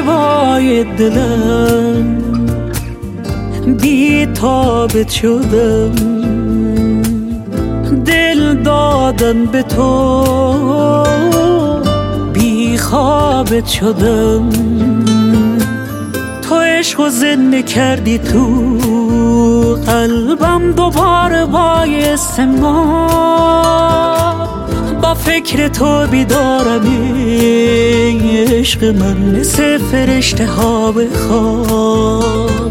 زیبای دلم بی تابت شدم، دل دادن به تو بی خوابت شدم. تو عشق و زنده کردی تو قلبم، دوباره باعث ما با فکر تو بیدارم. عشق من مثل فرشته ها به خواب،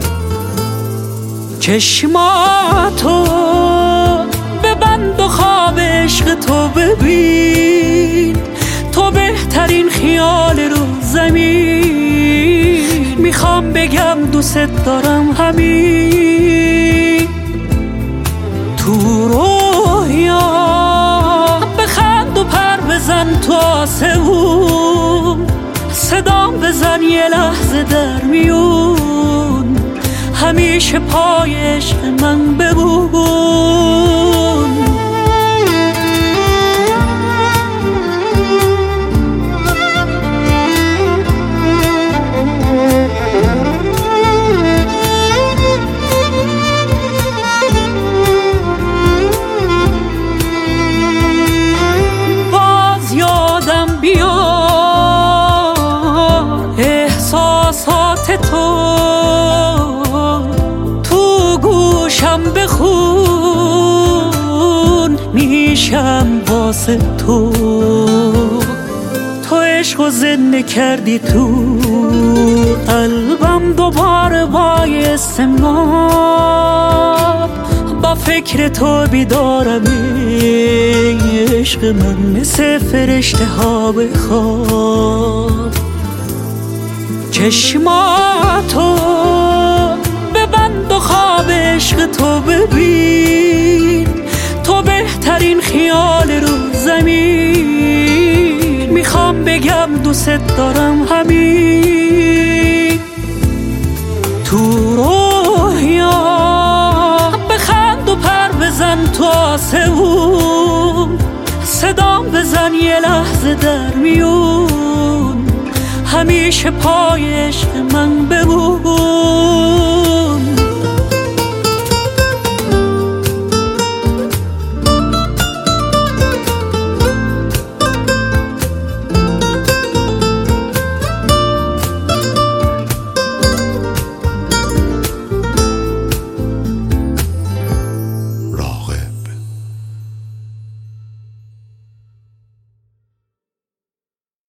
چشماتو ببند و خواب عشق تو ببین. تو بهترین خیال رو زمین، میخوام بگم دوست دارم همین. تو رویا بخند و پر بزن تو آسمون، صدام بزن یه لحظه در میون، همیشه پای عشق من بمون. باز یادم بیار احساسات تو، بخون میشم واسه تو. تو عشق و زنده کردی تو قلبم، دوباره باعث ما با فکر تو بیدارم. عشق من مثل فرشته ها به خواب، چشماتو ببند و خواب عشق تو ببین. تو بهترین خیال رو زمین، میخوام بگم دوست دارم همین. تو رویا بخند و پر بزن تو آسمون، صدام بزن یه لحظه در میون، همیشه پای عشق من بمون.